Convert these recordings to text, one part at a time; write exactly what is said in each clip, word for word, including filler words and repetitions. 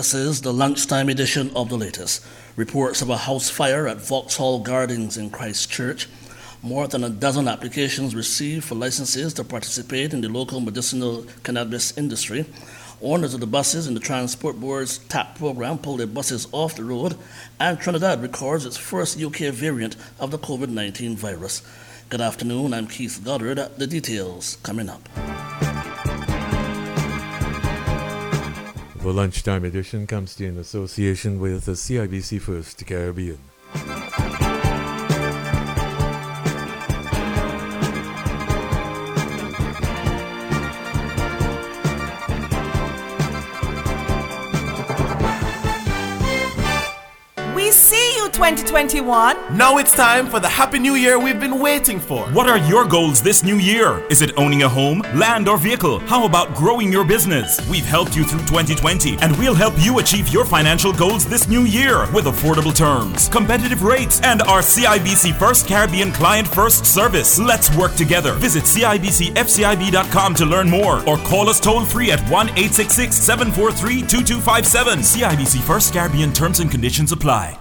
This is the lunchtime edition of The Latest. Reports of a house fire at Vauxhall Gardens in Christchurch. More than a dozen applications received for licenses to participate in the local medicinal cannabis industry. Owners of the buses in the Transport Board's TAP program pulled their buses off the road, and Trinidad records its first U K variant of the COVID nineteen virus. Good afternoon, I'm Keith Goddard. The details coming up. The lunchtime edition comes to you in association with the C I B C First Caribbean. twenty twenty-one. Now it's time for the Happy New Year we've been waiting for. What are your goals this new year? Is it owning a home, land, or vehicle? How about growing your business? We've helped you through twenty twenty, and we'll help you achieve your financial goals this new year with affordable terms, competitive rates, and our C I B C First Caribbean Client First service. Let's work together. Visit C I B C F C I B dot com to learn more, or call us toll free at one eight six six, seven four three, two two five seven. C I B C First Caribbean terms and conditions apply.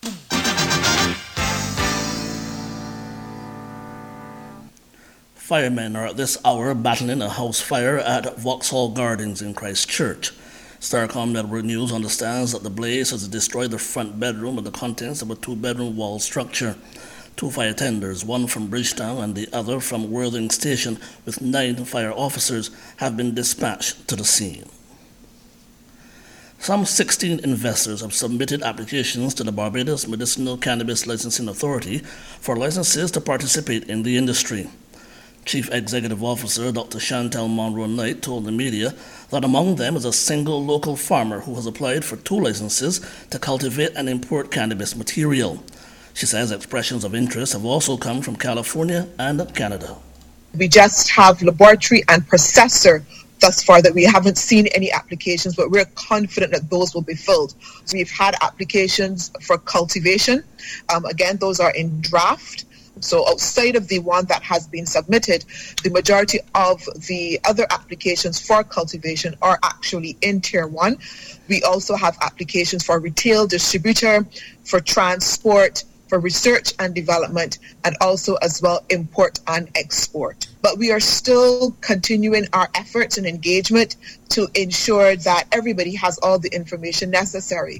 Firemen are at this hour battling a house fire at Vauxhall Gardens in Christchurch. Starcom Network News understands that the blaze has destroyed the front bedroom and the contents of a two-bedroom wall structure. Two fire tenders, one from Bridgetown and the other from Worthing Station, with nine fire officers, have been dispatched to the scene. Some sixteen investors have submitted applications to the Barbados Medicinal Cannabis Licensing Authority for licenses to participate in the industry. Chief Executive Officer Doctor Chantal Monroe-Knight told the media that among them is a single local farmer who has applied for two licenses to cultivate and import cannabis material. She says expressions of interest have also come from California and Canada. We just have laboratory and processor thus far that we haven't seen any applications, but we're confident that those will be filled. So we've had applications for cultivation. Um, again, those are in draft. So outside of the one that has been submitted, the majority of the other applications for cultivation are actually in Tier one. We also have applications for retail distributor, for transport, for research and development, and also as well import and export. But we are still continuing our efforts and engagement to ensure that everybody has all the information necessary.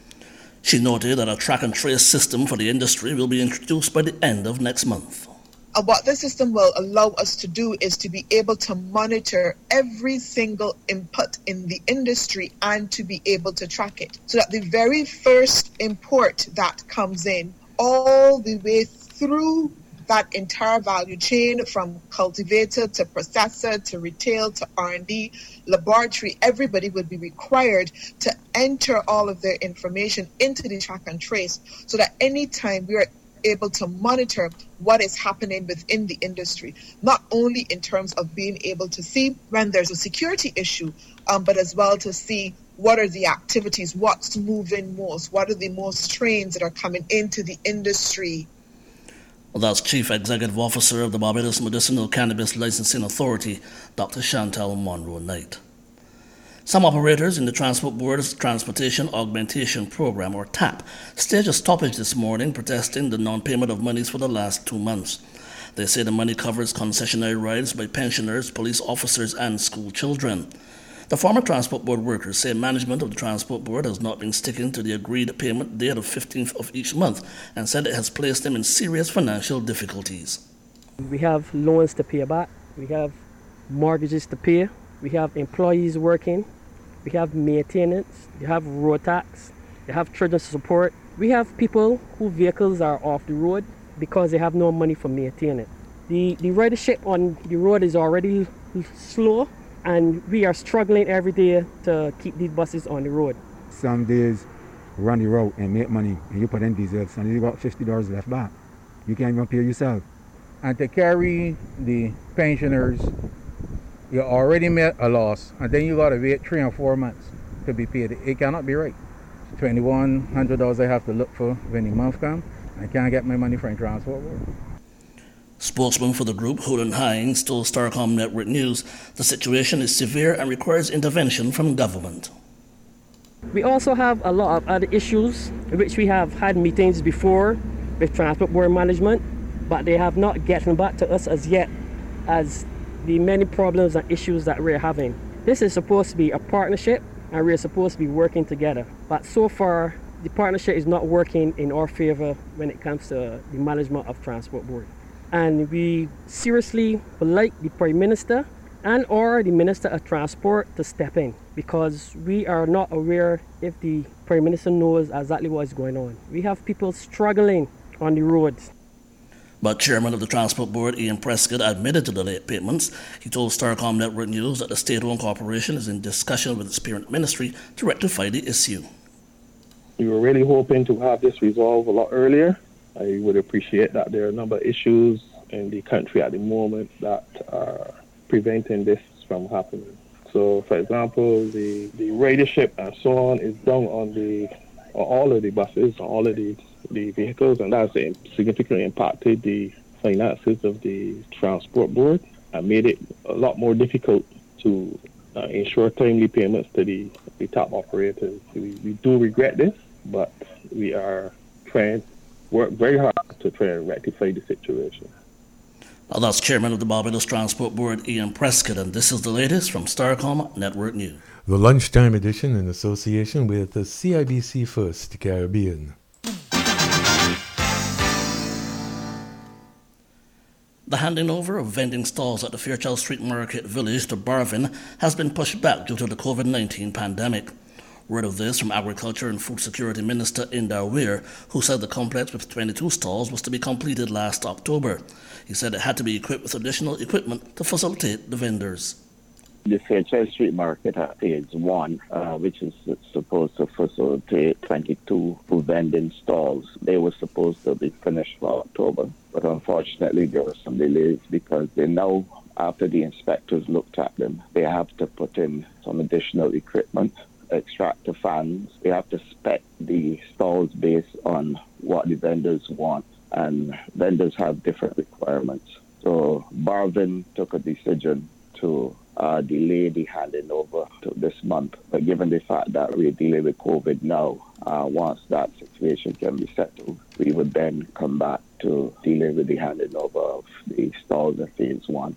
She noted that a track and trace system for the industry will be introduced by the end of next month. And what this system will allow us to do is to be able to monitor every single input in the industry and to be able to track it. So that the very first import that comes in, all the way through that entire value chain, from cultivator to processor to retail to R and D, laboratory, everybody would be required to enter all of their information into the track and trace, so that anytime we are able to monitor what is happening within the industry, not only in terms of being able to see when there's a security issue, um, but as well to see what are the activities, what's moving most, what are the most strains that are coming into the industry. Well, that's Chief Executive Officer of the Barbados Medicinal Cannabis Licensing Authority, Doctor Chantal Monroe-Knight. Some operators in the Transport Board's Transportation Augmentation Program, or TAP, staged a stoppage this morning protesting the non-payment of monies for the last two months. They say the money covers concessionary rides by pensioners, police officers, and school children. The former Transport Board workers say management of the Transport Board has not been sticking to the agreed payment date of fifteenth of each month, and said it has placed them in serious financial difficulties. We have loans to pay back, we have mortgages to pay, we have employees working, we have maintenance, we have road tax, we have children's support. We have people whose vehicles are off the road because they have no money for maintenance. The, the ridership on the road is already slow, and we are struggling every day to keep these buses on the road. Some days run the route and make money, and you put in diesel, and you got fifty dollars left back. You can't even pay yourself. And to carry the pensioners, you already made a loss, and then you got to wait three or four months to be paid. It cannot be right. twenty-one hundred dollars I have to look for when the month comes. I can't get my money from Transport Board. Spokesman for the group, Holden Hines, told Starcom Network News the situation is severe and requires intervention from government. We also have a lot of other issues, which we have had meetings before with Transport Board management, but they have not gotten back to us as yet as the many problems and issues that we're having. This is supposed to be a partnership and we're supposed to be working together. But so far, the partnership is not working in our favor when it comes to the management of Transport Board. And we seriously would like the Prime Minister and or the Minister of Transport to step in, because we are not aware if the Prime Minister knows exactly what is going on. We have people struggling on the roads. But Chairman of the Transport Board, Ian Prescott, admitted to the late payments. He told Starcom Network News that the state-owned corporation is in discussion with its parent ministry to rectify the issue. We were really hoping to have this resolved a lot earlier. I would appreciate that there are a number of issues in the country at the moment that are preventing this from happening. So, for example, the, the ridership and so on is done on the on all of the buses, on all of the, the vehicles, and that's significantly impacted the finances of the Transport Board and made it a lot more difficult to uh, ensure timely payments to the, the top operators. We, we do regret this, but we are trying to work very hard to try and rectify the situation. Now that's Chairman of the Barbados Transport Board, Ian Prescott, and this is the latest from Starcom Network News. The lunchtime edition in association with the C I B C First Caribbean. The handing over of vending stalls at the Fairchild Street Market Village to Barvin has been pushed back due to the COVID nineteen pandemic. Word of this from Agriculture and Food Security Minister Indar Weir, who said the complex with twenty-two stalls was to be completed last October. He said it had to be equipped with additional equipment to facilitate the vendors. The Fairchild Street Market at phase one, uh, which is supposed to facilitate twenty-two vending stalls, they were supposed to be finished for October. But unfortunately, there were some delays because they now, after the inspectors looked at them, they have to put in some additional equipment, extractor fans. They have to spec the stalls based on what the vendors want, and vendors have different requirements. So Barvin took a decision to uh, delay the handing over to this month. But given the fact that we're dealing with COVID now, uh, once that situation can be settled, we would then come back to dealing with the handing over of the stalls in phase one.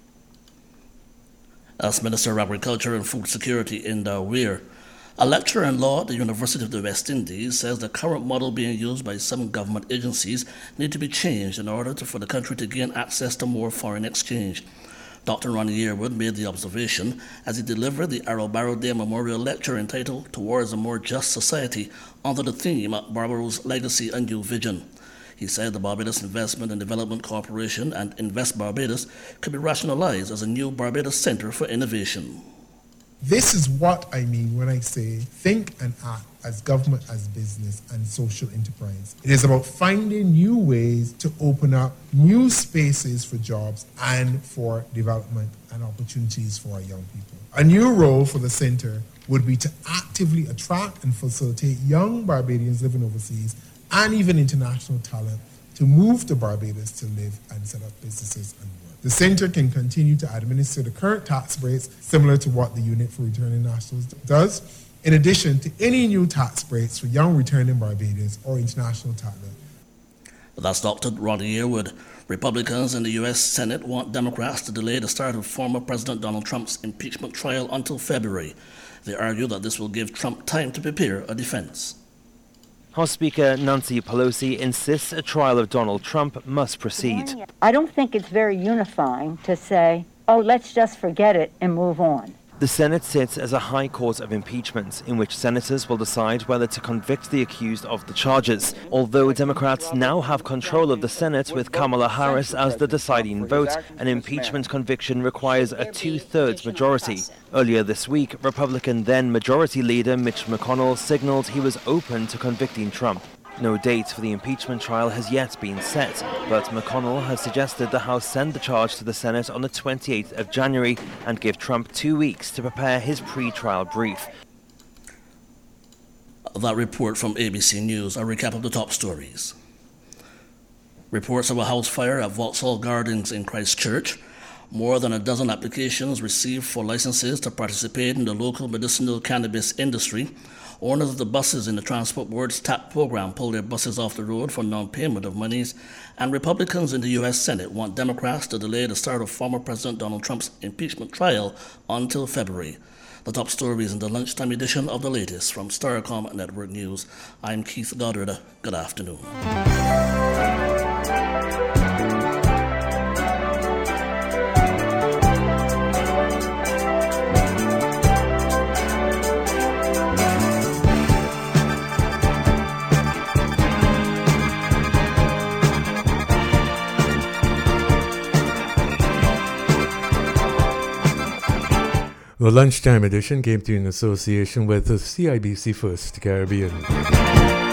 As Minister of Agriculture and Food Security Indar Weir, a lecturer in law at the University of the West Indies, says the current model being used by some government agencies need to be changed in order to, for the country to gain access to more foreign exchange. Doctor Ronnie Yearwood made the observation as he delivered the Arrow Barrow Day Memorial Lecture entitled Towards a More Just Society under the theme Barbaros's Legacy and New Vision. He said the Barbados Investment and Development Corporation and Invest Barbados could be rationalized as a new Barbados Center for Innovation. This is what I mean when I say think and act as government, as business, and social enterprise. It is about finding new ways to open up new spaces for jobs and for development and opportunities for our young people. A new role for the center would be to actively attract and facilitate young Barbadians living overseas and even international talent to move to Barbados to live and set up businesses and work. The center can continue to administer the current tax breaks similar to what the Unit for Returning Nationals does, in addition to any new tax breaks for young returning Barbadians or international talent. That's Doctor Ronnie Yearwood. Republicans in the U S Senate want Democrats to delay the start of former President Donald Trump's impeachment trial until February. They argue that this will give Trump time to prepare a defense. House Speaker Nancy Pelosi insists a trial of Donald Trump must proceed. I don't think it's very unifying to say, oh, let's just forget it and move on. The Senate sits as a high court of impeachment in which senators will decide whether to convict the accused of the charges. Although Democrats now have control of the Senate with Kamala Harris as the deciding vote, an impeachment conviction requires a two-thirds majority. Earlier this week, Republican then-Majority Leader Mitch McConnell signaled he was open to convicting Trump. No date for the impeachment trial has yet been set, but McConnell has suggested the House send the charge to the Senate on the twenty-eighth of January and give Trump two weeks to prepare his pre-trial brief. That report from A B C News, a recap of the top stories. Reports of a house fire at Vauxhall Gardens in Christchurch. More than a dozen applications received for licenses to participate in the local medicinal cannabis industry. Owners of the buses in the Transport Board's TAP program pulled their buses off the road for non-payment of monies, and Republicans in the U S Senate want Democrats to delay the start of former President Donald Trump's impeachment trial until February. The top stories in the lunchtime edition of the latest from Starcom Network News. I'm Keith Goddard. Good afternoon. The lunchtime edition came to you in association with the C I B C First Caribbean.